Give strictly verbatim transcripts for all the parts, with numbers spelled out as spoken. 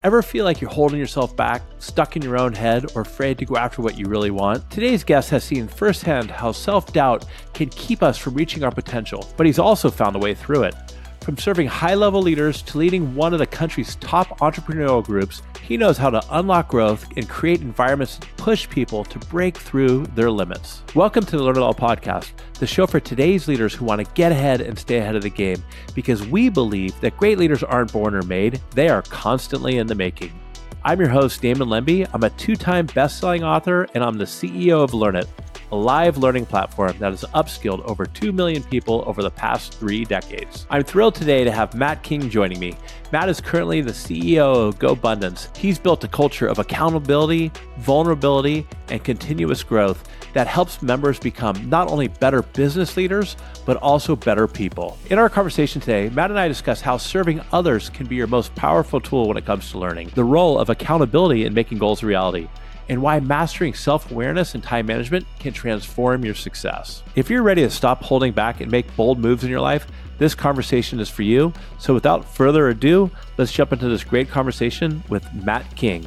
Ever feel like you're holding yourself back, stuck in your own head, or afraid to go after what you really want? Today's guest has seen firsthand how self-doubt can keep us from reaching our potential, but he's also found a way through it. From serving high-level leaders to leading one of the country's top entrepreneurial groups, he knows how to unlock growth and create environments that push people to break through their limits. Welcome to the Learn It All podcast, the show for today's leaders who want to get ahead and stay ahead of the game, because we believe that great leaders aren't born or made, they are constantly in the making. I'm your host, Damon Lemby. I'm a two-time best-selling author, and I'm the C E O of Learn It, a live learning platform that has upskilled over two million people over the past three decades. I'm thrilled today to have Matt King joining me. Matt is currently the C E O of GoBundance. He's built a culture of accountability, vulnerability, and continuous growth that helps members become not only better business leaders, but also better people. In our conversation today, Matt and I discuss how serving others can be your most powerful tool when it comes to learning, the role of accountability in making goals a reality, and why mastering self-awareness and time management can transform your success. If you're ready to stop holding back and make bold moves in your life, this conversation is for you. So without further ado, let's jump into this great conversation with Matt King.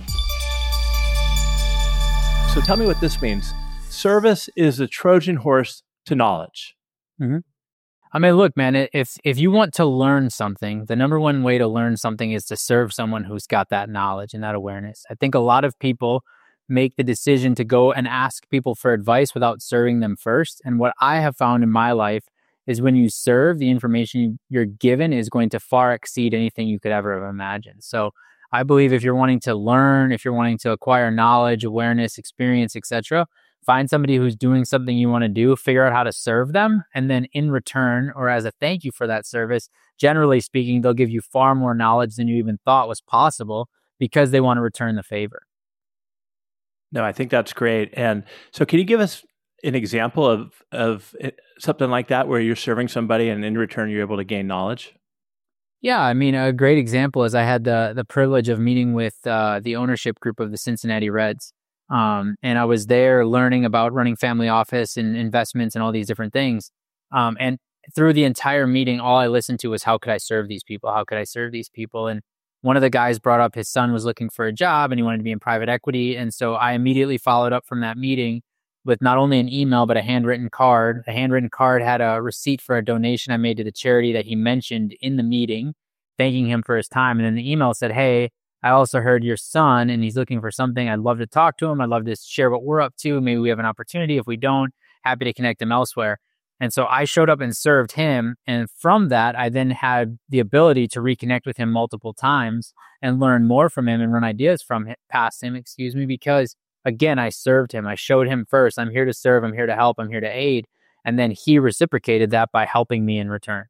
So tell me what this means. Service is the Trojan horse to knowledge. Mm-hmm. I mean, look, man, if if you want to learn something, the number one way to learn something is to serve someone who's got that knowledge and that awareness. I think a lot of people make the decision to go and ask people for advice without serving them first. And what I have found in my life is when you serve, the information you're given is going to far exceed anything you could ever have imagined. So I believe if you're wanting to learn, if you're wanting to acquire knowledge, awareness, experience, et cetera, find somebody who's doing something you want to do, figure out how to serve them. And then in return, or as a thank you for that service, generally speaking, they'll give you far more knowledge than you even thought was possible because they want to return the favor. No, I think that's great. And so can you give us an example of of something like that where you're serving somebody and in return you're able to gain knowledge? Yeah, I mean, a great example is I had the the privilege of meeting with uh, the ownership group of the Cincinnati Reds. Um, and I was there learning about running family office and investments and all these different things. Um, and through the entire meeting, all I listened to was, how could I serve these people? How could I serve these people? And one of the guys brought up his son was looking for a job and he wanted to be in private equity. And so I immediately followed up from that meeting with not only an email, but a handwritten card. The handwritten card had a receipt for a donation I made to the charity that he mentioned in the meeting, thanking him for his time. And then the email said, hey, I also heard your son and he's looking for something. I'd love to talk to him. I'd love to share what we're up to. Maybe we have an opportunity. If we don't, happy to connect him elsewhere. And so I showed up and served him. And from that, I then had the ability to reconnect with him multiple times and learn more from him and run ideas from him, past him, excuse me, because again, I served him. I showed him first, I'm here to serve. I'm here to help. I'm here to aid. And then he reciprocated that by helping me in return.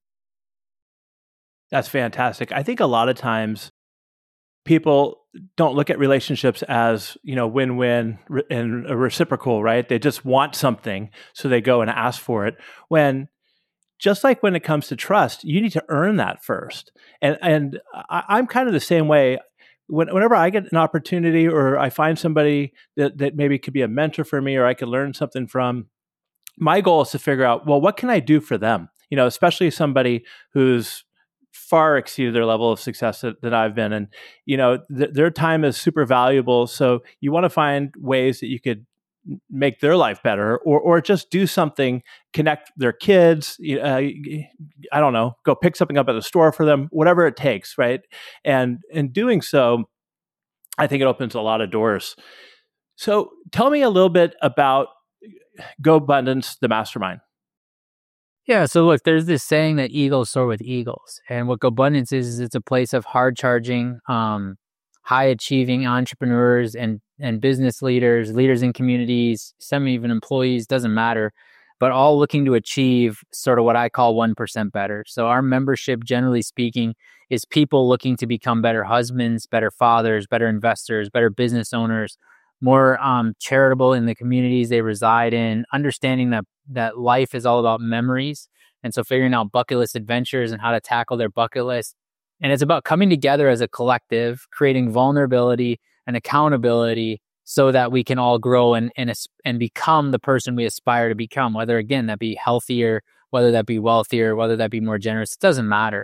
That's fantastic. I think a lot of times people don't look at relationships as, you know, win-win and a reciprocal, right? They just want something, so they go and ask for it. When, just like when it comes to trust, you need to earn that first. And and I, I'm kind of the same way. When, whenever I get an opportunity or I find somebody that, that maybe could be a mentor for me or I could learn something from, my goal is to figure out, well, what can I do for them? You know, especially somebody who's far exceeded their level of success that, that I've been. And, you know, th- their time is super valuable. So you want to find ways that you could make their life better or or just do something, connect their kids, uh, I don't know, go pick something up at the store for them, whatever it takes, right? And in doing so, I think it opens a lot of doors. So tell me a little bit about GoBundance, the mastermind. Yeah, so look, there's this saying that eagles soar with eagles. And what GoBundance is, is it's a place of hard-charging, um, high-achieving entrepreneurs and, and business leaders, leaders in communities, some even employees, doesn't matter, but all looking to achieve sort of what I call one percent better. So our membership, generally speaking, is people looking to become better husbands, better fathers, better investors, better business owners, more um, charitable in the communities they reside in, understanding that that life is all about memories. And so figuring out bucket list adventures and how to tackle their bucket list. And it's about coming together as a collective, creating vulnerability and accountability so that we can all grow and and, and become the person we aspire to become, whether, again, that be healthier, whether that be wealthier, whether that be more generous. It doesn't matter.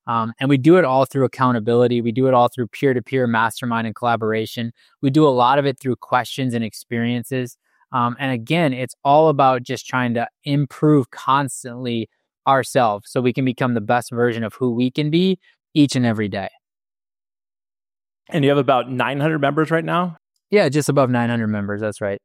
Um, and we do it all through accountability. We do it all through peer-to-peer mastermind and collaboration. We do a lot of it through questions and experiences. Um, and again, it's all about just trying to improve constantly ourselves so we can become the best version of who we can be each and every day. And you have about nine hundred members right now? Yeah, just above nine hundred members. That's right.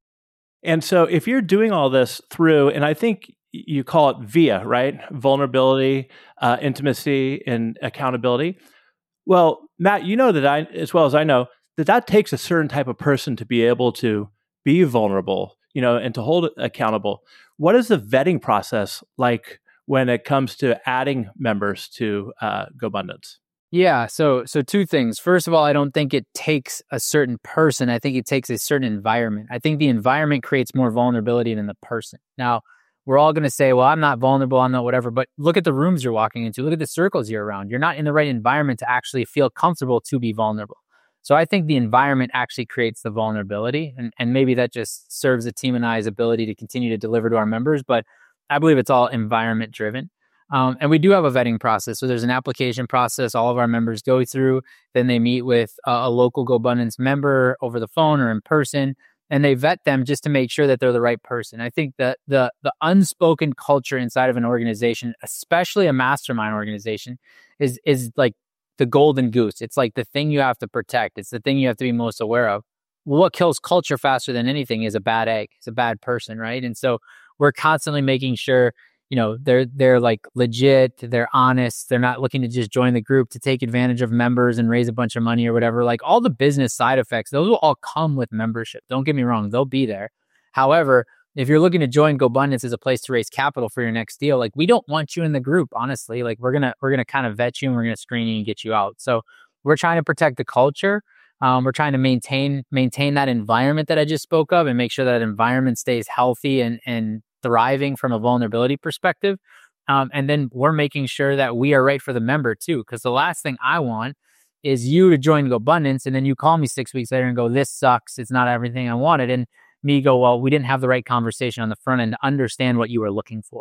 And so if you're doing all this through, and I think you call it VIA, right? Vulnerability, uh, intimacy, and accountability. Well, Matt, you know that I, as well as I know, that that takes a certain type of person to be able to be vulnerable, you know, and to hold it accountable. What is the vetting process like when it comes to adding members to uh, GoBundance? Yeah, so so two things. First of all, I don't think it takes a certain person. I think it takes a certain environment. I think the environment creates more vulnerability than the person. Now, we're all going to say, well, I'm not vulnerable, I'm not whatever, but look at the rooms you're walking into. Look at the circles you're around. You're not in the right environment to actually feel comfortable to be vulnerable. So I think the environment actually creates the vulnerability, and, and maybe that just serves the team and I's ability to continue to deliver to our members, but I believe it's all environment driven. Um, and we do have a vetting process. So there's an application process all of our members go through. Then they meet with a, a local GoBundance member over the phone or in person, and they vet them just to make sure that they're the right person. I think that the the unspoken culture inside of an organization, especially a mastermind organization, is is like the golden goose. It's like the thing you have to protect. It's the thing you have to be most aware of. Well, what kills culture faster than anything is a bad egg. It's a bad person, right? And so we're constantly making sure, you know, they're they're like legit, they're honest, they're not looking to just join the group to take advantage of members and raise a bunch of money or whatever. Like all the business side effects, those will all come with membership. Don't get me wrong, they'll be there. However, if you're looking to join GoBundance as a place to raise capital for your next deal, like we don't want you in the group, honestly. Like we're gonna we're gonna kind of vet you and we're gonna screen you and get you out. So we're trying to protect the culture. Um, we're trying to maintain maintain that environment that I just spoke of and make sure that environment stays healthy and and thriving from a vulnerability perspective. Um, and then we're making sure that we are right for the member too. Because the last thing I want is you to join GoBundance and then you call me six weeks later and go, this sucks. It's not everything I wanted. And me go, well, we didn't have the right conversation on the front end to understand what you were looking for.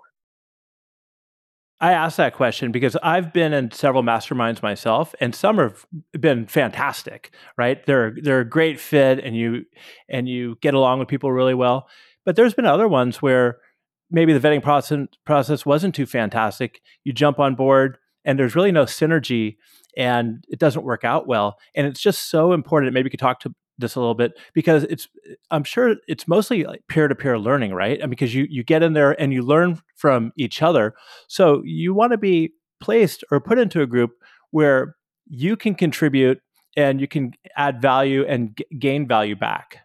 I asked that question because I've been in several masterminds myself, and some have been fantastic, right? They're they're a great fit, and you and you get along with people really well. But there's been other ones where maybe the vetting process process wasn't too fantastic. You jump on board, and there's really no synergy, and it doesn't work out well. And it's just so important. Maybe you could talk to this a little bit because it's I'm sure it's mostly like peer-to-peer learning, right? I mean, because you you get in there and you learn from each other. So you want to be placed or put into a group where you can contribute and you can add value and g- gain value back.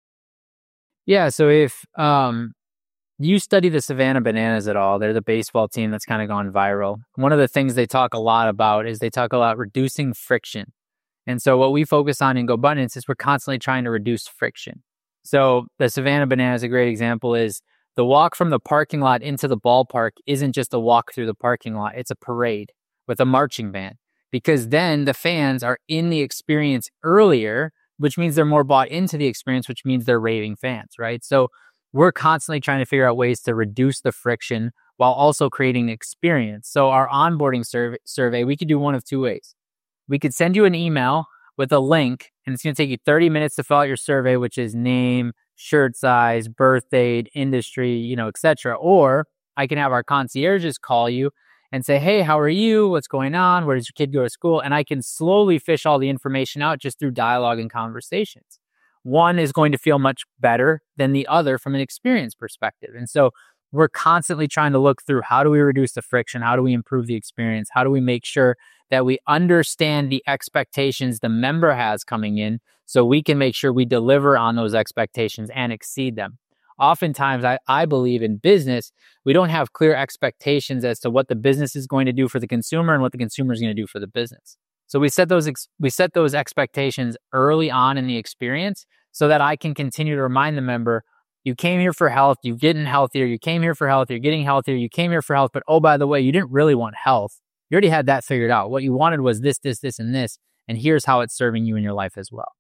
Yeah. So if um, you study the Savannah Bananas at all, they're the baseball team that's kind of gone viral. One of the things they talk a lot about is they talk about reducing friction. And so what we focus on in GoBundance is we're constantly trying to reduce friction. So the Savannah Bananas, a great example, is the walk from the parking lot into the ballpark isn't just a walk through the parking lot. It's a parade with a marching band, because then the fans are in the experience earlier, which means they're more bought into the experience, which means they're raving fans, right? So we're constantly trying to figure out ways to reduce the friction while also creating an experience. So our onboarding survey, survey we could do one of two ways. We could send you an email with a link, and it's going to take you thirty minutes to fill out your survey, which is name, shirt size, birth date, industry, you know, et cetera. Or I can have our concierges call you and say, hey, how are you? What's going on? Where does your kid go to school? And I can slowly fish all the information out just through dialogue and conversations. One is going to feel much better than the other from an experience perspective. And so we're constantly trying to look through, how do we reduce the friction? How do we improve the experience? How do we make sure that we understand the expectations the member has coming in so we can make sure we deliver on those expectations and exceed them? Oftentimes, I, I believe in business, we don't have clear expectations as to what the business is going to do for the consumer and what the consumer is going to do for the business. So we set those ex- we set those expectations early on in the experience so that I can continue to remind the member, you came here for health, you're getting healthier, you came here for health, you're getting healthier, you came here for health, but oh, by the way, you didn't really want health. You already had that figured out. What you wanted was this, this, this, and this, and here's how it's serving you in your life as well.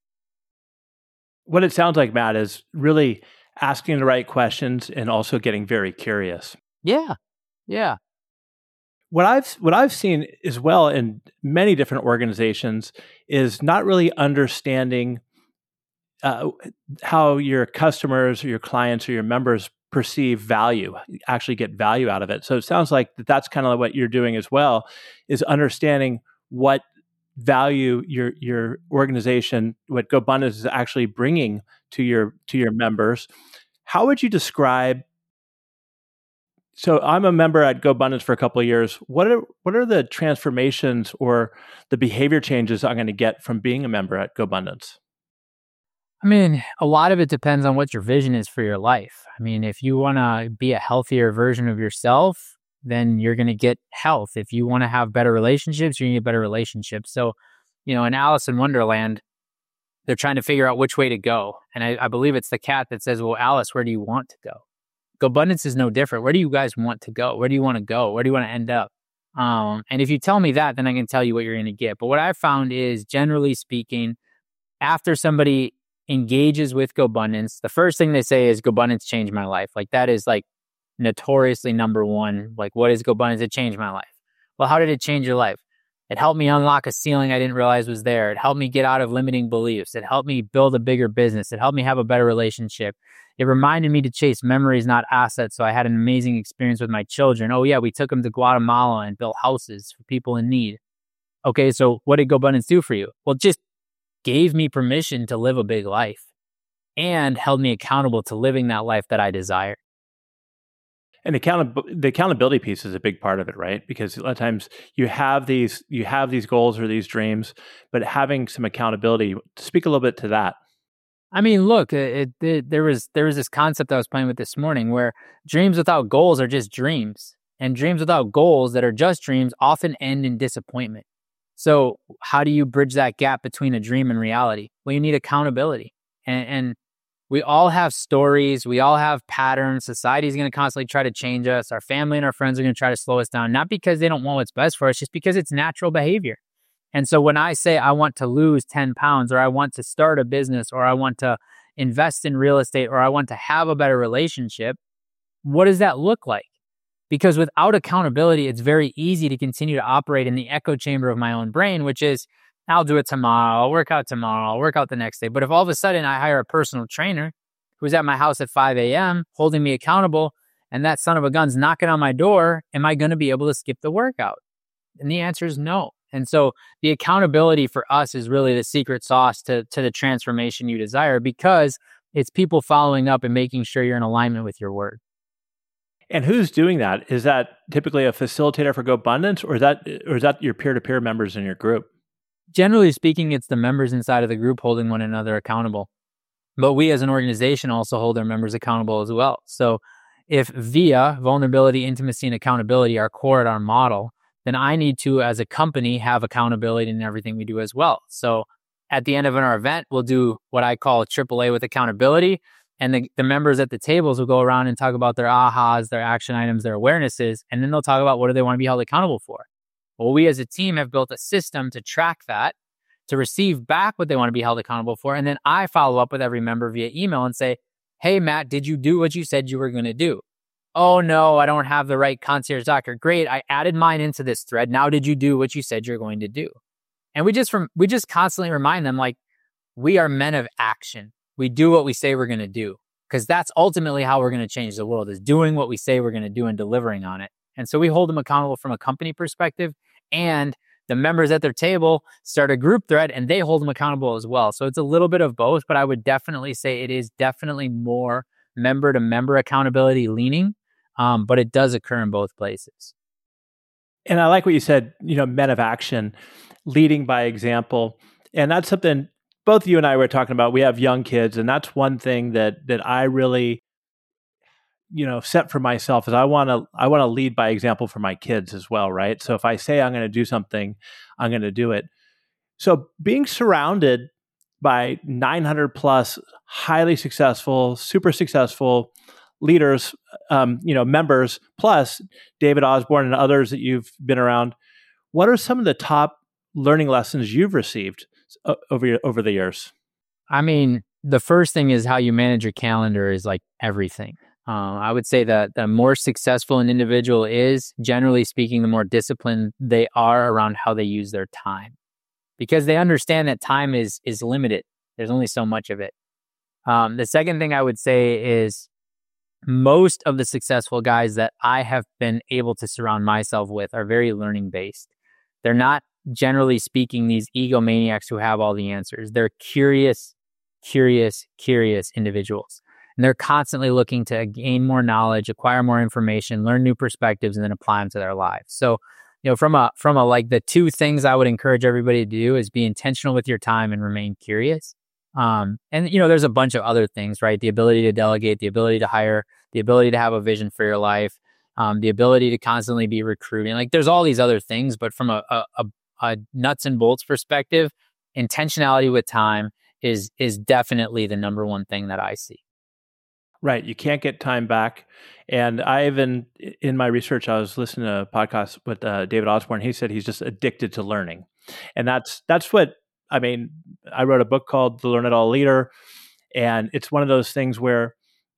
What it sounds like, Matt, is really asking the right questions and also getting very curious. Yeah, yeah. What I've what I've seen as well in many different organizations is not really understanding uh, how your customers or your clients or your members perceive value, actually get value out of it. So it sounds like that that's kind of what you're doing as well, is understanding what value your your organization, what GoBundance is actually bringing to your to your members. How would you describe? So I'm a member at GoBundance for a couple of years. What are what are the transformations or the behavior changes I'm going to get from being a member at GoBundance? I mean, a lot of it depends on what your vision is for your life. I mean, if you want to be a healthier version of yourself, then you're going to get health. If you want to have better relationships, you're going to get better relationships. So, you know, in Alice in Wonderland, they're trying to figure out which way to go. And I, I believe it's the cat that says, well, Alice, where do you want to go? GoBundance is no different. Where do you guys want to go? Where do you want to go? Where do you want to end up? Um, and if you tell me that, then I can tell you what you're going to get. But what I've found is, generally speaking, after somebody engages with GoBundance, the first thing they say is, GoBundance changed my life. Like, that is like notoriously number one. Like, what is GoBundance? It changed my life. Well, how did it change your life? It helped me unlock a ceiling I didn't realize was there. It helped me get out of limiting beliefs. It helped me build a bigger business. It helped me have a better relationship. It reminded me to chase memories, not assets. So I had an amazing experience with my children. Oh yeah, we took them to Guatemala and built houses for people in need. Okay, so what did GoBundance do for you? Well, it just gave me permission to live a big life and held me accountable to living that life that I desire. And account- the accountability piece is a big part of it, right? Because a lot of times you have these you have these goals or these dreams, but having some accountability. Speak a little bit to that. I mean, look, it, it, there was there was this concept I was playing with this morning where dreams without goals are just dreams, and dreams without goals that are just dreams often end in disappointment. So how do you bridge that gap between a dream and reality? Well, you need accountability, and, and we all have stories. We all have patterns. Society is going to constantly try to change us. Our family and our friends are going to try to slow us down, not because they don't want what's best for us, just because it's natural behavior. And so when I say I want to lose ten pounds, or I want to start a business, or I want to invest in real estate, or I want to have a better relationship, what does that look like? Because without accountability, it's very easy to continue to operate in the echo chamber of my own brain, which is, I'll do it tomorrow, I'll work out tomorrow, I'll work out the next day. But if all of a sudden I hire a personal trainer who's at my house at five a.m. holding me accountable, and that son of a gun's knocking on my door, am I going to be able to skip the workout? And the answer is no. And so the accountability for us is really the secret sauce to, to the transformation you desire, because it's people following up and making sure you're in alignment with your word. And who's doing that? Is that typically a facilitator for GoBundance, or is that or is that your peer-to-peer members in your group? Generally speaking, it's the members inside of the group holding one another accountable. But we as an organization also hold our members accountable as well. So if via vulnerability, intimacy, and accountability are core at our model, then I need to, as a company, have accountability in everything we do as well. So at the end of our event, we'll do what I call a triple A with accountability. And the, the members at the tables will go around and talk about their ahas, their action items, their awarenesses, and then they'll talk about what do they want to be held accountable for. Well, we as a team have built a system to track that, to receive back what they want to be held accountable for. And then I follow up with every member via email and say, hey, Matt, did you do what you said you were going to do? Oh, no, I don't have the right concierge doctor. Great, I added mine into this thread. Now, did you do what you said you're going to do? And we just rem- we just constantly remind them, like, we are men of action. We do what we say we're going to do, because that's ultimately how we're going to change the world, is doing what we say we're going to do and delivering on it. And so we hold them accountable from a company perspective, and the members at their table start a group thread and they hold them accountable as well. So it's a little bit of both, but I would definitely say it is definitely more member to member accountability leaning, um, but it does occur in both places. And I like what you said, you know, men of action, leading by example. And that's something both you and I were talking about. We have young kids, and that's one thing that that I really, you know, set for myself is I want to I want to lead by example for my kids as well, right? So if I say I'm going to do something, I'm going to do it. So being surrounded by nine hundred plus highly successful, super successful leaders, um, you know, members, plus David Osborne and others that you've been around, what are some of the top learning lessons you've received over your, over the years? I mean, the first thing is how you manage your calendar is like everything. Uh, I would say that the more successful an individual is, generally speaking, the more disciplined they are around how they use their time, because they understand that time is is limited. There's only so much of it. Um, the second thing I would say is most of the successful guys that I have been able to surround myself with are very learning based. They're not, generally speaking, these egomaniacs who have all the answers. They're curious, curious, curious individuals. And they're constantly looking to gain more knowledge, acquire more information, learn new perspectives, and then apply them to their lives. So, you know, from a from a like the two things I would encourage everybody to do is be intentional with your time and remain curious. Um, and you know, there's a bunch of other things, right? The ability to delegate, the ability to hire, the ability to have a vision for your life, um, the ability to constantly be recruiting. Like, there's all these other things, but from a, a, a, a nuts and bolts perspective, intentionality with time is is definitely the number one thing that I see. Right. You can't get time back. And I even, in my research, I was listening to a podcast with uh, David Osborne. He said he's just addicted to learning. And that's that's what, I mean, I wrote a book called The Learn It All Leader. And it's one of those things where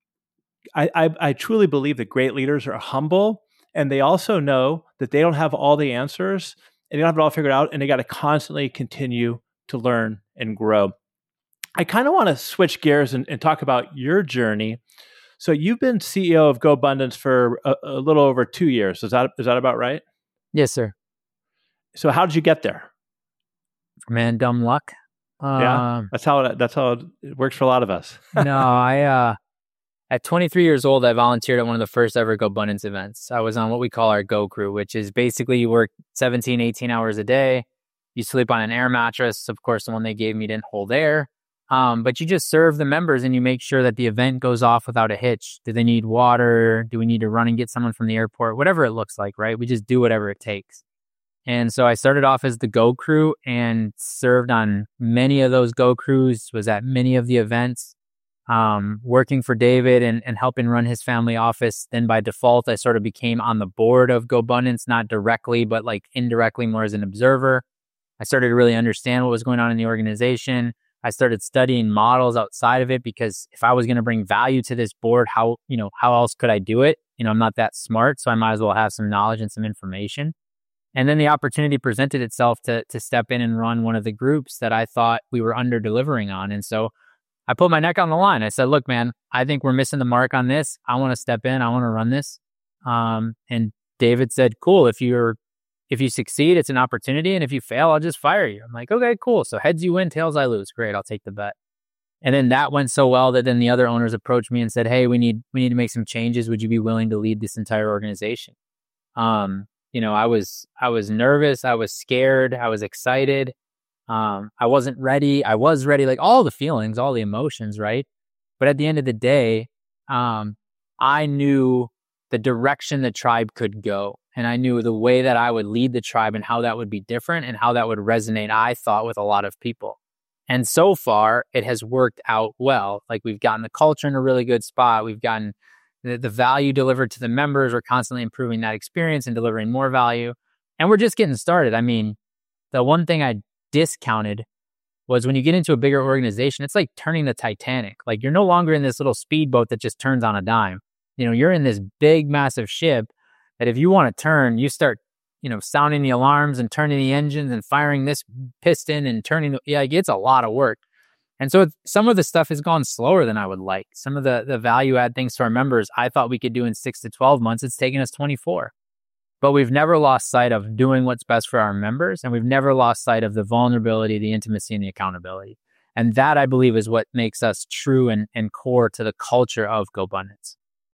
I, I, I truly believe that great leaders are humble. And they also know that they don't have all the answers and they don't have it all figured out. And they got to constantly continue to learn and grow. I kind of want to switch gears and, and talk about your journey. So you've been C E O of GoBundance for a, a little over two years. Is that is that about right? Yes, sir. So how did you get there? Man, dumb luck. Yeah, Um, that's how it, that's how it works for a lot of us. no, I uh, at twenty-three years old, I volunteered at one of the first ever GoBundance events. I was on what we call our Go Crew, which is basically you work seventeen, eighteen hours a day. You sleep on an air mattress. Of course, the one they gave me didn't hold air. Um, but you just serve the members and you make sure that the event goes off without a hitch. Do they need water? Do we need to run and get someone from the airport? Whatever it looks like, right? We just do whatever it takes. And so I started off as the Go Crew and served on many of those Go Crews, was at many of the events, um, working for David and, and helping run his family office. Then by default, I sort of became on the board of GoBundance, not directly, but like indirectly more as an observer. I started to really understand what was going on in the organization. I started studying models outside of it because if I was going to bring value to this board, how, you know, how else could I do it? You know, I'm not that smart, so I might as well have some knowledge and some information. And then the opportunity presented itself to to step in and run one of the groups that I thought we were under delivering on. And so I put my neck on the line. I said, look, man, I think we're missing the mark on this. I want to step in. I want to run this. Um, and David said, cool, if you're If you succeed, it's an opportunity. And if you fail, I'll just fire you. I'm like, okay, cool. So heads you win, tails I lose. Great. I'll take the bet. And then that went so well that then the other owners approached me and said, hey, we need, we need to make some changes. Would you be willing to lead this entire organization? Um, you know, I was, I was nervous. I was scared. I was excited. Um, I wasn't ready. I was ready, like all the feelings, all the emotions. Right. But at the end of the day, um, I knew the direction the tribe could go. And I knew the way that I would lead the tribe and how that would be different and how that would resonate, I thought, with a lot of people. And so far, it has worked out well. Like, we've gotten the culture in a really good spot. We've gotten the, the value delivered to the members. We're constantly improving that experience and delivering more value. And we're just getting started. I mean, the one thing I discounted was when you get into a bigger organization, it's like turning the Titanic. Like, you're no longer in this little speedboat that just turns on a dime. You know, you're in this big, massive ship that if you want to turn, you start, you know, sounding the alarms and turning the engines and firing this piston and turning, the, yeah, it's a lot of work. And so some of the stuff has gone slower than I would like. Some of the, the value add things to our members, I thought we could do in six to twelve months. It's taken us twenty-four. But we've never lost sight of doing what's best for our members. And we've never lost sight of the vulnerability, the intimacy, and the accountability. And that, I believe, is what makes us true and, and core to the culture of GoBundance.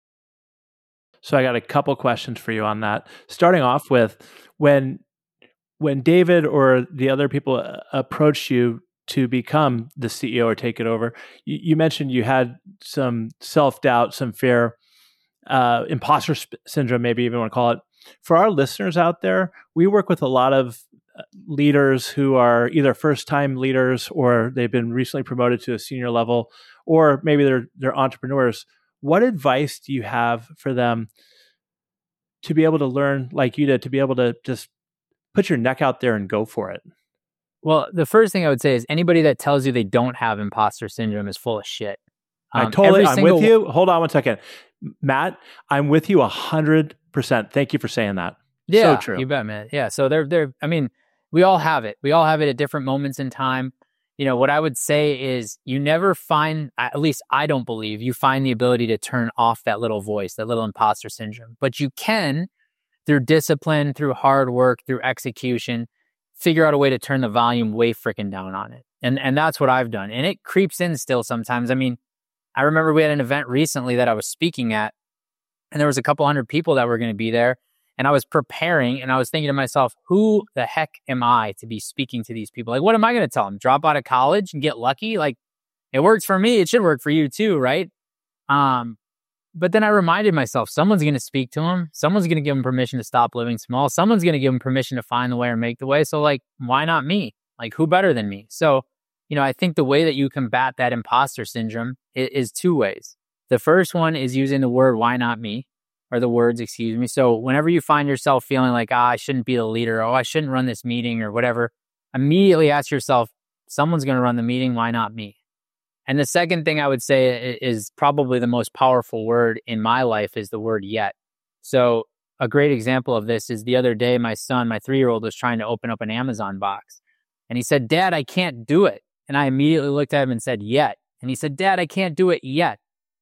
So I got a couple questions for you on that. Starting off with, when when David or the other people approached you to become the C E O or take it over, you, you mentioned you had some self-doubt, some fear, uh, imposter sp- syndrome, maybe even want to call it. For our listeners out there, we work with a lot of leaders who are either first-time leaders or they've been recently promoted to a senior level, or maybe they're they're entrepreneurs. What advice do you have for them to be able to learn like you did, to be able to just put your neck out there and go for it? Well, the first thing I would say is anybody that tells you they don't have imposter syndrome is full of shit. Um, I totally, I'm single... with you. Hold on one second. Matt, I'm with you a hundred percent. Thank you for saying that. Yeah, So true. you bet, man. Yeah. So they're, they're, I mean, we all have it. We all have it at different moments in time. You know, what I would say is you never find, at least I don't believe, you find the ability to turn off that little voice, that little imposter syndrome. But you can, through discipline, through hard work, through execution, figure out a way to turn the volume way freaking down on it. And and that's what I've done. And it creeps in still sometimes. I mean, I remember we had an event recently that I was speaking at, and there was a couple hundred people that were going to be there. And I was preparing and I was thinking to myself, who the heck am I to be speaking to these people? Like, what am I going to tell them? Drop out of college and get lucky? Like, it works for me. It should work for you too, right? Um, but then I reminded myself, someone's going to speak to them. Someone's going to give them permission to stop living small. Someone's going to give them permission to find the way or make the way. So like, why not me? Like, who better than me? So, you know, I think the way that you combat that imposter syndrome is, is two ways. The first one is using the word, why not me? Or the words, excuse me. So whenever you find yourself feeling like, ah, I shouldn't be the leader, or oh, I shouldn't run this meeting or whatever, immediately ask yourself, someone's going to run the meeting. Why not me? And the second thing I would say is probably the most powerful word in my life is the word yet. So a great example of this is the other day, my son, my three-year-old was trying to open up an Amazon box. And he said, Dad, I can't do it. And I immediately looked at him and said, yet. And he said, Dad, I can't do it yet.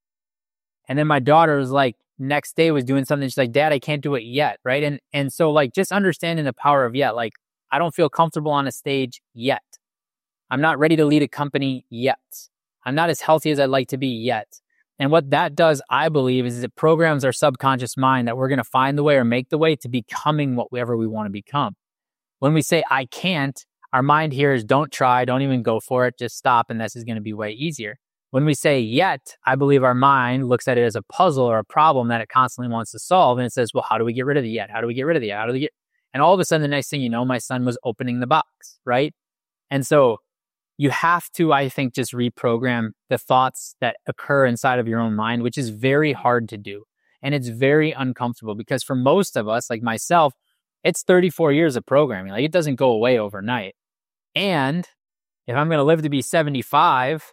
And then my daughter was like, next day was doing something. She's like, Dad, I can't do it yet. Right. And, and so like just understanding the power of yet, like I don't feel comfortable on a stage yet. I'm not ready to lead a company yet. I'm not as healthy as I'd like to be yet. And what that does, I believe, is it programs our subconscious mind that we're going to find the way or make the way to becoming whatever we want to become. When we say, I can't, our mind hears, don't try, don't even go for it, just stop. And this is going to be way easier. When we say yet, I believe our mind looks at it as a puzzle or a problem that it constantly wants to solve. And it says, well, how do we get rid of the yet? How do we get rid of the yet? How do we get? And all of a sudden, the next thing you know, my son was opening the box, right? And so you have to, I think, just reprogram the thoughts that occur inside of your own mind, which is very hard to do. And it's very uncomfortable because for most of us, like myself, it's thirty-four years of programming. Like it doesn't go away overnight. And if I'm going to live to be seventy-five,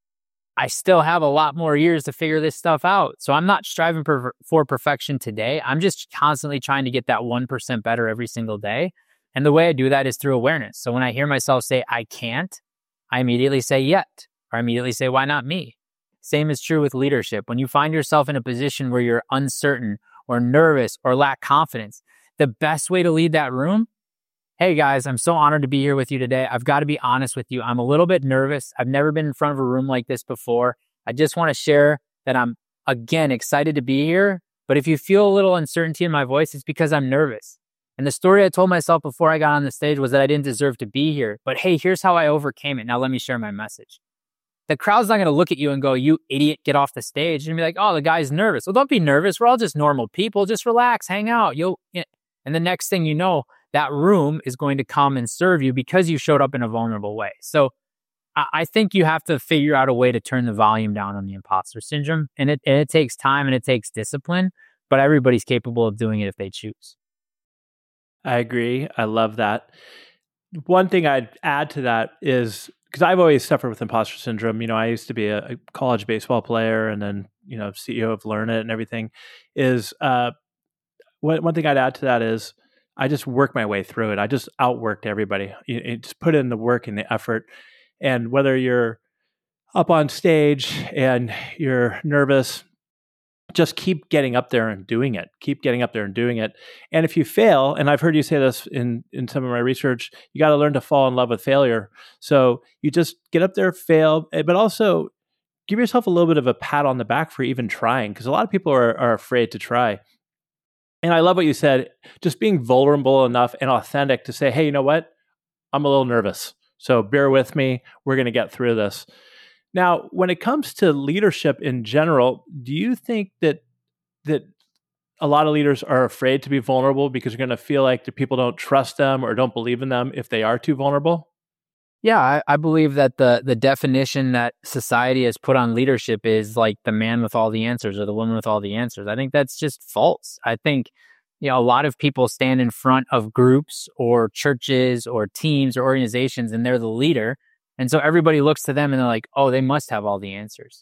I still have a lot more years to figure this stuff out. So I'm not striving per, for perfection today. I'm just constantly trying to get that one percent better every single day. And the way I do that is through awareness. So when I hear myself say, I can't, I immediately say yet, or I immediately say, why not me? Same is true with leadership. When you find yourself in a position where you're uncertain or nervous or lack confidence, the best way to lead that room, hey guys, I'm so honored to be here with you today. I've got to be honest with you. I'm a little bit nervous. I've never been in front of a room like this before. I just want to share that I'm, again, excited to be here. But if you feel a little uncertainty in my voice, it's because I'm nervous. And the story I told myself before I got on the stage was that I didn't deserve to be here. But hey, here's how I overcame it. Now let me share my message. The crowd's not going to look at you and go, you idiot, get off the stage. And be like, oh, the guy's nervous. Well, don't be nervous. We're all just normal people. Just relax, hang out. You'll, and the next thing you know, that room is going to come and serve you because you showed up in a vulnerable way. So I think you have to figure out a way to turn the volume down on the imposter syndrome. And it, and it takes time and it takes discipline, but everybody's capable of doing it if they choose. I agree. I love that. One thing I'd add to that is, because I've always suffered with imposter syndrome. You know, I used to be a, a college baseball player and then, you know, C E O of Learn It and everything, is uh, one, one thing I'd add to that is, I just worked my way through it. I just outworked everybody. You, you just put in the work and the effort. And whether you're up on stage and you're nervous, just keep getting up there and doing it. Keep getting up there and doing it. And if you fail, and I've heard you say this in, in some of my research, you got to learn to fall in love with failure. So you just get up there, fail, but also give yourself a little bit of a pat on the back for even trying, because a lot of people are, are afraid to try. And I love what you said, just being vulnerable enough and authentic to say, hey, you know what? I'm a little nervous. So bear with me. We're going to get through this. Now, when it comes to leadership in general, do you think that that a lot of leaders are afraid to be vulnerable because they're going to feel like the people don't trust them or don't believe in them if they are too vulnerable? Yeah, I, I believe that the the definition that society has put on leadership is like the man with all the answers or the woman with all the answers. I think that's just false. I think, you know, a lot of people stand in front of groups or churches or teams or organizations and they're the leader. And so everybody looks to them and they're like, oh, they must have all the answers.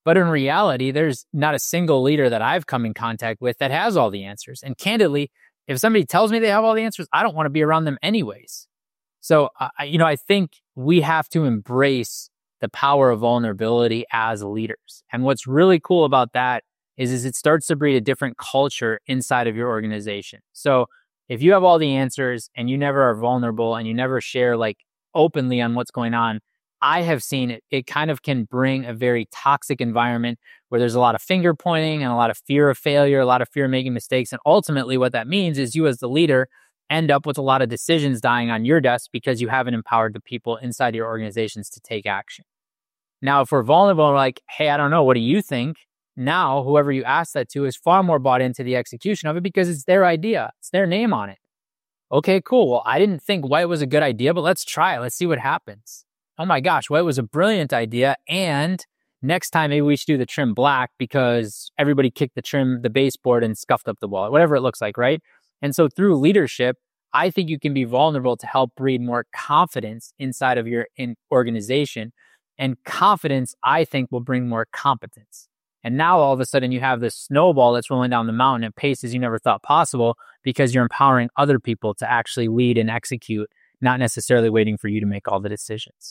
But in reality, there's not a single leader that I've come in contact with that has all the answers. And candidly, if somebody tells me they have all the answers, I don't want to be around them anyways. So, uh, you know, I think we have to embrace the power of vulnerability as leaders. And what's really cool about that is, is it starts to breed a different culture inside of your organization. So if you have all the answers and you never are vulnerable and you never share like openly on what's going on, I have seen it, it kind of can bring a very toxic environment where there's a lot of finger pointing and a lot of fear of failure, a lot of fear of making mistakes. And ultimately what that means is you as the leader end up with a lot of decisions dying on your desk because you haven't empowered the people inside your organizations to take action. Now, if we're vulnerable, like, hey, I don't know, what do you think? Now, whoever you ask that to is far more bought into the execution of it because it's their idea. It's their name on it. Okay, cool. Well, I didn't think white was a good idea, but let's try it. Let's see what happens. Oh my gosh, white was a brilliant idea. And next time, maybe we should do the trim black because everybody kicked the trim, the baseboard and scuffed up the wall, whatever it looks like, right? And so through leadership, I think you can be vulnerable to help breed more confidence inside of your in organization. And confidence, I think, will bring more competence. And now all of a sudden you have this snowball that's rolling down the mountain at paces you never thought possible because you're empowering other people to actually lead and execute, not necessarily waiting for you to make all the decisions.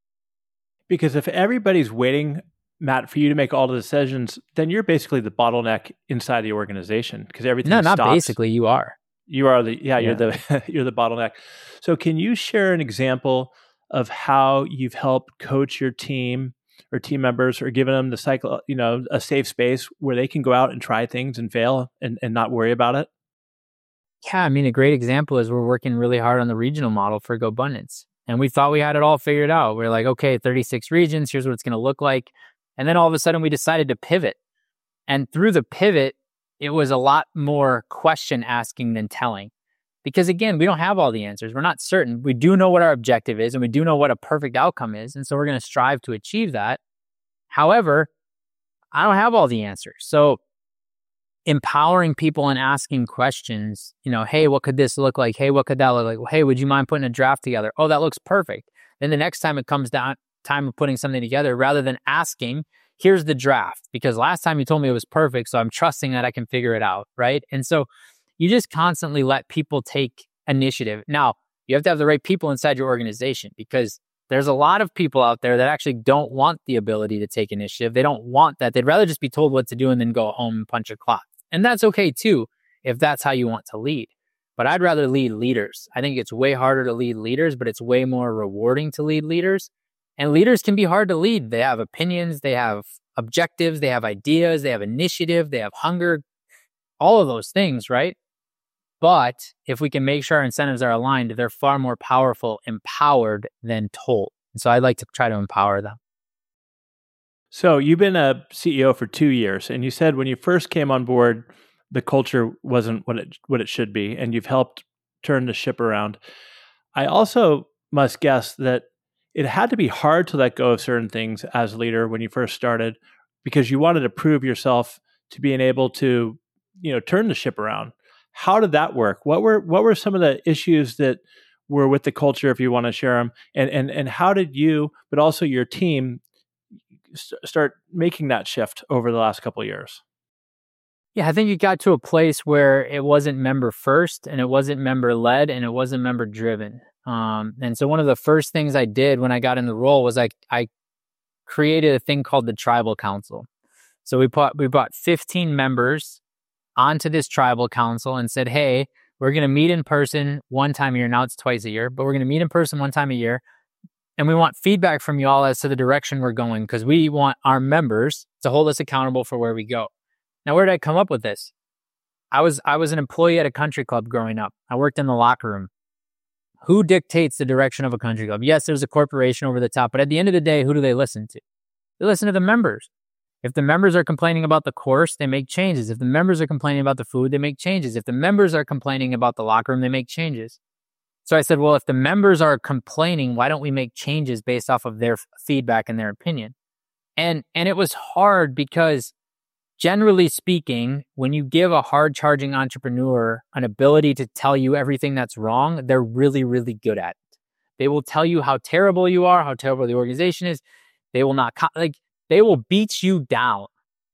Because if everybody's waiting, Matt, for you to make all the decisions, then you're basically the bottleneck inside the organization because everything No, not stops. basically, you are. You are the, yeah, Yeah. you're the, you're the bottleneck. So can you share an example of how you've helped coach your team or team members or given them the cycle, you know, a safe space where they can go out and try things and fail and, and not worry about it? Yeah, I mean, a great example is we're working really hard on the regional model for GoBundance. And we thought we had it all figured out. We're like, okay, thirty-six regions, here's what it's going to look like. And then all of a sudden we decided to pivot. And through the pivot, it was a lot more question asking than telling. Because again, we don't have all the answers. We're not certain. We do know what our objective is and we do know what a perfect outcome is. And so we're going to strive to achieve that. However, I don't have all the answers. So empowering people and asking questions, you know, hey, what could this look like? Hey, what could that look like? Well, hey, would you mind putting a draft together? Oh, that looks perfect. Then the next time it comes down time of putting something together, rather than asking, here's the draft, because last time you told me it was perfect. So I'm trusting that I can figure it out. Right. And so you just constantly let people take initiative. Now, you have to have the right people inside your organization because there's a lot of people out there that actually don't want the ability to take initiative. They don't want that. They'd rather just be told what to do and then go home and punch a clock. And that's okay too, if that's how you want to lead. But I'd rather lead leaders. I think it's way harder to lead leaders, but it's way more rewarding to lead leaders. And leaders can be hard to lead. They have opinions, they have objectives, they have ideas, they have initiative, they have hunger, all of those things, right? But if we can make sure our incentives are aligned, they're far more powerful, empowered than told. And so I'd like to try to empower them. So you've been a C E O for two years, and you said when you first came on board, the culture wasn't what it what it should be, and you've helped turn the ship around. I also must guess that it had to be hard to let go of certain things as a leader when you first started, because you wanted to prove yourself to being able to, you know, turn the ship around. How did that work? What were what were some of the issues that were with the culture, if you want to share them, and and and how did you, but also your team, start making that shift over the last couple of years? Yeah, I think you got to a place where it wasn't member first and it wasn't member led and it wasn't member driven. Um, and so one of the first things I did when I got in the role was I, I created a thing called the Tribal Council. So we put, we brought fifteen members onto this Tribal Council and said, hey, we're going to meet in person one time a year. Now it's twice a year, but we're going to meet in person one time a year. And we want feedback from you all as to the direction we're going because we want our members to hold us accountable for where we go. Now, where did I come up with this? I was I was an employee at a country club growing up. I worked in the locker room. Who dictates the direction of a country club? Yes, there's a corporation over the top, but at the end of the day, who do they listen to? They listen to the members. If the members are complaining about the course, they make changes. If the members are complaining about the food, they make changes. If the members are complaining about the locker room, they make changes. So I said, well, if the members are complaining, why don't we make changes based off of their feedback and their opinion? And and it was hard because generally speaking, when you give a hard-charging entrepreneur an ability to tell you everything that's wrong, they're really, really good at it. They will tell you how terrible you are, how terrible the organization is. They will not, co- like, they will beat you down.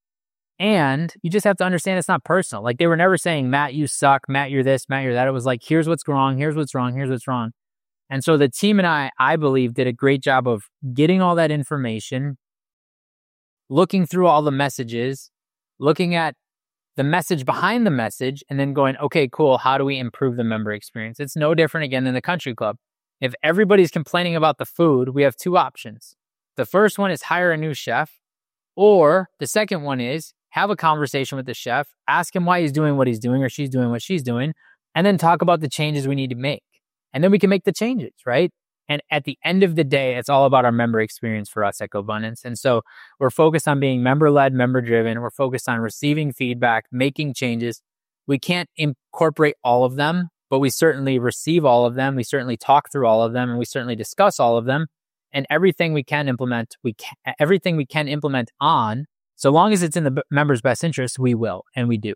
And you just have to understand it's not personal. Like they were never saying, Matt, you suck. Matt, you're this. Matt, you're that. It was like, here's what's wrong. Here's what's wrong. Here's what's wrong. And so the team and I, I believe, did a great job of getting all that information, looking through all the messages, looking at the message behind the message, and then going, okay, cool. How do we improve the member experience? It's no different again than the country club. If everybody's complaining about the food, we have two options. The first one is hire a new chef, or the second one is have a conversation with the chef, ask him why he's doing what he's doing or she's doing what she's doing, and then talk about the changes we need to make. And then we can make the changes, right? And at the end of the day, it's all about our member experience for us at GoBundance. And so we're focused on being member-led, member-driven. We're focused on receiving feedback, making changes. We can't incorporate all of them, but we certainly receive all of them. We certainly talk through all of them, and we certainly discuss all of them. And everything we can implement, we can, everything we can implement on, so long as it's in the b- member's best interest, we will, and we do.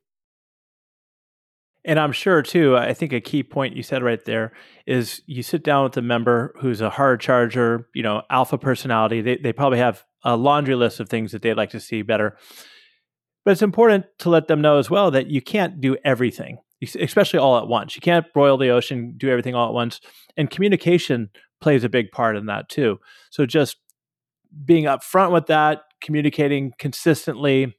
And I'm sure too, I think a key point you said right there is you sit down with a member who's a hard charger, you know, alpha personality. They they probably have a laundry list of things that they'd like to see better. But it's important to let them know as well that you can't do everything, especially all at once. You can't broil the ocean, do everything all at once. And communication plays a big part in that too. So just being upfront with that, communicating consistently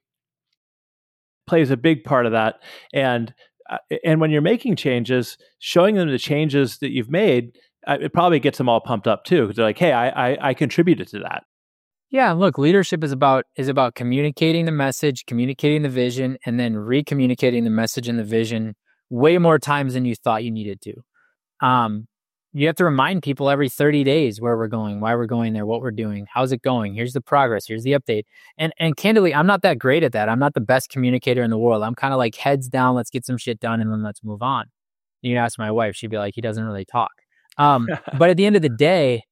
plays a big part of that. And uh, and when you're making changes, showing them the changes that you've made, uh, it probably gets them all pumped up too. Because they're like, hey, I, I I contributed to that. Yeah, look, leadership is about is about communicating the message, communicating the vision, and then re-communicating the message and the vision way more times than you thought you needed to. Um, you have to remind people every thirty days where we're going, why we're going there, what we're doing, how's it going, here's the progress, here's the update. And and candidly, I'm not that great at that. I'm not the best communicator in the world. I'm kind of like heads down, let's get some shit done, and then let's move on. You can ask my wife, she'd be like, he doesn't really talk. Um, but at the end of the day,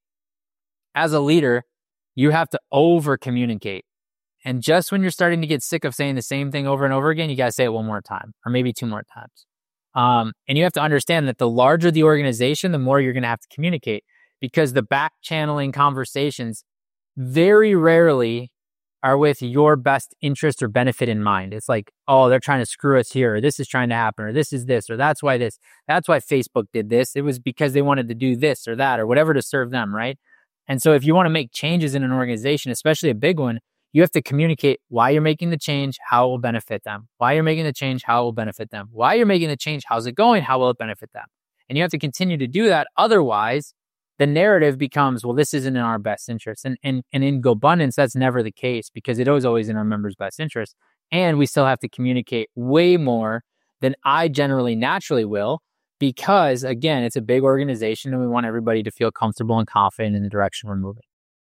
as a leader, you have to over communicate. And just when you're starting to get sick of saying the same thing over and over again, you got to say it one more time or maybe two more times. Um, and you have to understand that the larger the organization, the more you're going to have to communicate, because the back channeling conversations very rarely are with your best interest or benefit in mind. It's like, oh, they're trying to screw us here, or this is trying to happen, or this is this, or that's why this, that's why Facebook did this. It was because they wanted to do this or that or whatever to serve them, right? And so if you want to make changes in an organization, especially a big one, you have to communicate why you're making the change, how it will benefit them. Why you're making the change, how it will benefit them. Why you're making the change, how's it going, how will it benefit them? And you have to continue to do that. Otherwise, the narrative becomes, well, this isn't in our best interest. And, and, and in GoBundance, that's never the case, because it is always in our members' best interest. And we still have to communicate way more than I generally naturally will, because, again, it's a big organization and we want everybody to feel comfortable and confident in the direction we're moving.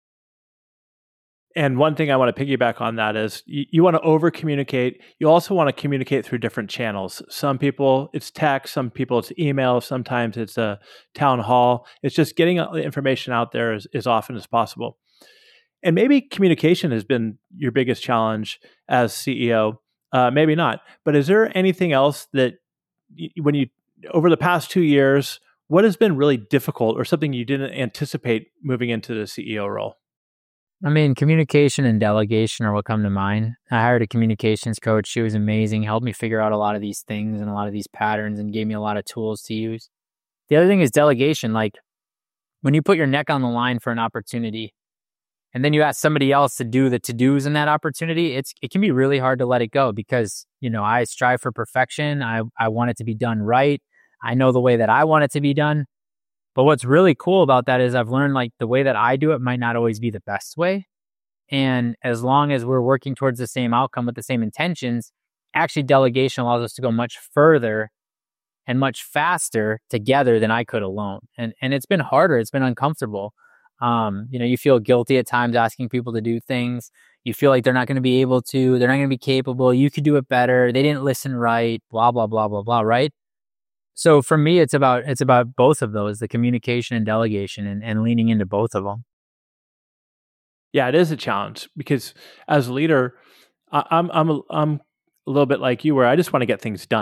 And one thing I want to piggyback on that is you, you want to over communicate. You also want to communicate through different channels. Some people it's text, some people it's email, sometimes it's a town hall. It's just getting information out there as, as often as possible. And maybe communication has been your biggest challenge as C E O. Uh, maybe not. But is there anything else that you, when you, over the past two years, what has been really difficult or something you didn't anticipate moving into the C E O role? I mean, communication and delegation are what come to mind. I hired a communications coach. She was amazing, helped me figure out a lot of these things and a lot of these patterns and gave me a lot of tools to use. The other thing is delegation. Like when you put your neck on the line for an opportunity and then you ask somebody else to do the to-dos in that opportunity, it's it can be really hard to let it go because, you know, I strive for perfection. I, I want it to be done right. I know the way that I want it to be done. But what's really cool about that is I've learned like the way that I do it might not always be the best way. And as long as we're working towards the same outcome with the same intentions, actually delegation allows us to go much further and much faster together than I could alone. And and it's been harder. It's been uncomfortable. Um, you know, you feel guilty at times asking people to do things. You feel like they're not going to be able to, they're not going to be capable. You could do it better. They didn't listen right, blah, blah, blah, blah, blah, right? So for me, it's about it's about both of those, the communication and delegation, and, and leaning into both of them. Yeah, it is a challenge because as a leader, I, I'm I'm a, I'm a little bit like you, where I just want to get things done.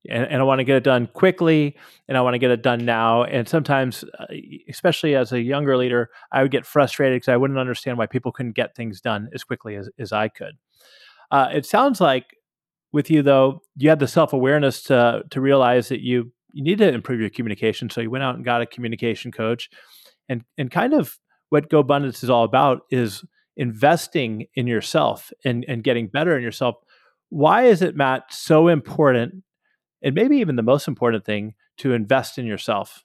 and, and I want to get it done quickly, and I want to get it done now. And sometimes, uh, especially as a younger leader, I would get frustrated because I wouldn't understand why people couldn't get things done as quickly as, as I could. Uh, it sounds like with you, though, you had the self-awareness to to realize that you you need to improve your communication. So you went out and got a communication coach. And and kind of what GoBundance is all about is investing in yourself and, and getting better in yourself. Why is it, Matt, so important, and maybe even the most important thing, to invest in yourself?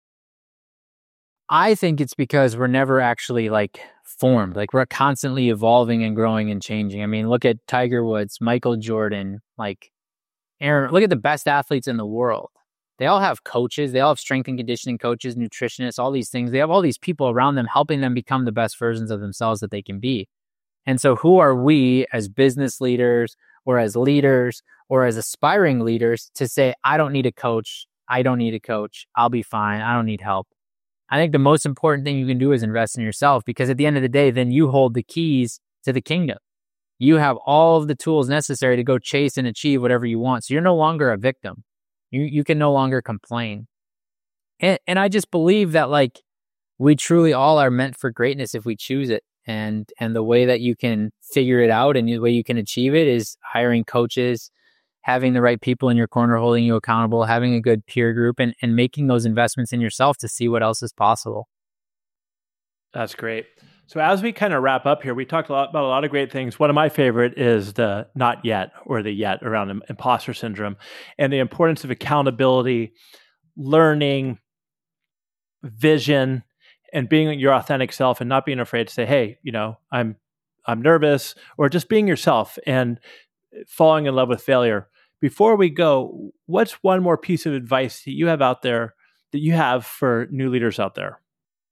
I think it's because we're never actually like formed. Like we're constantly evolving and growing and changing. I mean, look at Tiger Woods, Michael Jordan, like Aaron, look at the best athletes in the world. They all have coaches. They all have strength and conditioning coaches, nutritionists, all these things. They have all these people around them helping them become the best versions of themselves that they can be. And so who are we as business leaders or as leaders or as aspiring leaders to say, I don't need a coach. I don't need a coach. I'll be fine. I don't need help. I think the most important thing you can do is invest in yourself, because at the end of the day, then you hold the keys to the kingdom. You have all of the tools necessary to go chase and achieve whatever you want. So you're no longer a victim. You you can no longer complain. And and I just believe that like we truly all are meant for greatness if we choose it. And and the way that you can figure it out and the way you can achieve it is hiring coaches, having the right people in your corner holding you accountable, having a good peer group, and, and making those investments in yourself to see what else is possible. That's great. So as we kind of wrap up here, we talked a lot about a lot of great things. One of my favorite is the not yet or the yet around imposter syndrome and the importance of accountability, learning, vision, and being your authentic self and not being afraid to say, hey, you know, I'm I'm nervous, or just being yourself and falling in love with failure. Before we go, what's one more piece of advice that you have out there that you have for new leaders out there?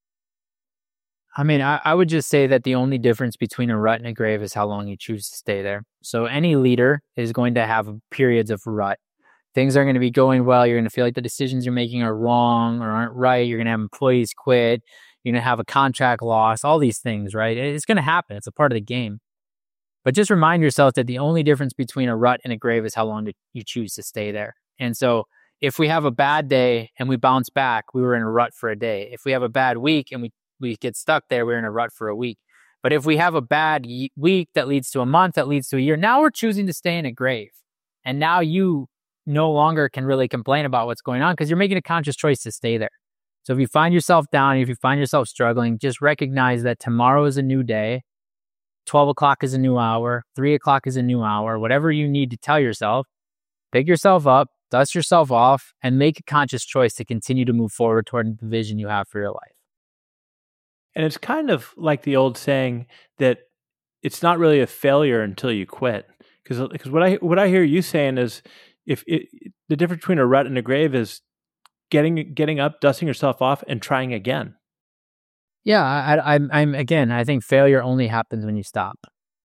I mean, I, I would just say that the only difference between a rut and a grave is how long you choose to stay there. So any leader is going to have periods of rut. Things are going to be going well. You're going to feel like the decisions you're making are wrong or aren't right. You're going to have employees quit. You're going to have a contract loss, all these things, right? It's going to happen. It's a part of the game. But just remind yourself that the only difference between a rut and a grave is how long you choose to stay there. And so if we have a bad day and we bounce back, we were in a rut for a day. If we have a bad week and we we get stuck there, we're in a rut for a week. But if we have a bad y- week that leads to a month, that leads to a year, now we're choosing to stay in a grave. And now you no longer can really complain about what's going on because you're making a conscious choice to stay there. So if you find yourself down, if you find yourself struggling, just recognize that tomorrow is a new day. twelve o'clock is a new hour. three o'clock is a new hour. Whatever you need to tell yourself, pick yourself up, dust yourself off, and make a conscious choice to continue to move forward toward the vision you have for your life. And it's kind of like the old saying that it's not really a failure until you quit. Because because what I what I hear you saying is, if it, the difference between a rut and a grave is getting getting up, dusting yourself off, and trying again. Yeah, I, I'm I'm again. I think failure only happens when you stop.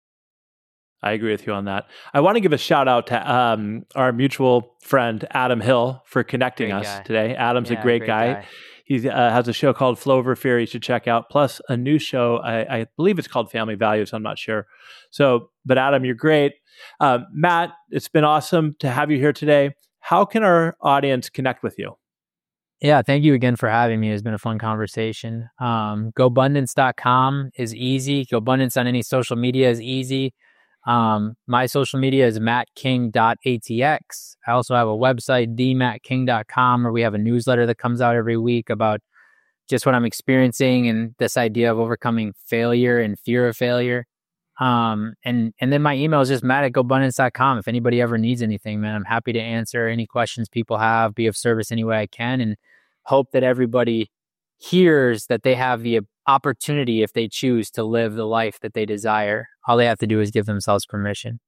I agree with you on that. I want to give a shout out to um, our mutual friend Adam Hill for connecting Great us guy. today. Adam's Yeah, a great, great guy. guy. He uh, has a show called Flow Over Fear you should check out, plus a new show. I, I believe it's called Family Values. I'm not sure. So, but Adam, you're great. Um, Matt, it's been awesome to have you here today. How can our audience connect with you? Yeah, thank you again for having me. It's been a fun conversation. Um, GoBundance dot com is easy. GoBundance on any social media is easy. Um, my social media is matt king dot a t x. I also have a website, the matt king dot com, where we have a newsletter that comes out every week about just what I'm experiencing and this idea of overcoming failure and fear of failure. Um, and, and then my email is just matt at GoBundance dot com. If anybody ever needs anything, man, I'm happy to answer any questions people have, be of service any way I can, and hope that everybody hears that they have the opportunity, if they choose, to live the life that they desire. All they have to do is give themselves permission.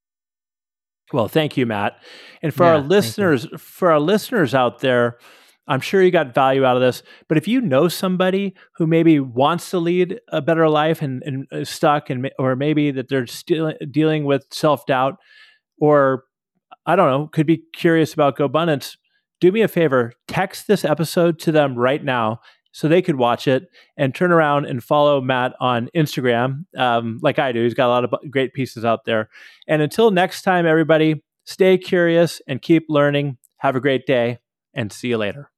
Well, thank you, Matt. And for Yeah, our listeners, for our listeners out there, I'm sure you got value out of this. But if you know somebody who maybe wants to lead a better life and, and is stuck, and or maybe that they're still dealing with self-doubt, or I don't know, could be curious about GoBundance, do me a favor, text this episode to them right now so they could watch it, and turn around and follow Matt on Instagram, um, like I do. He's got a lot of great pieces out there. And until next time, everybody, stay curious and keep learning. Have a great day and see you later.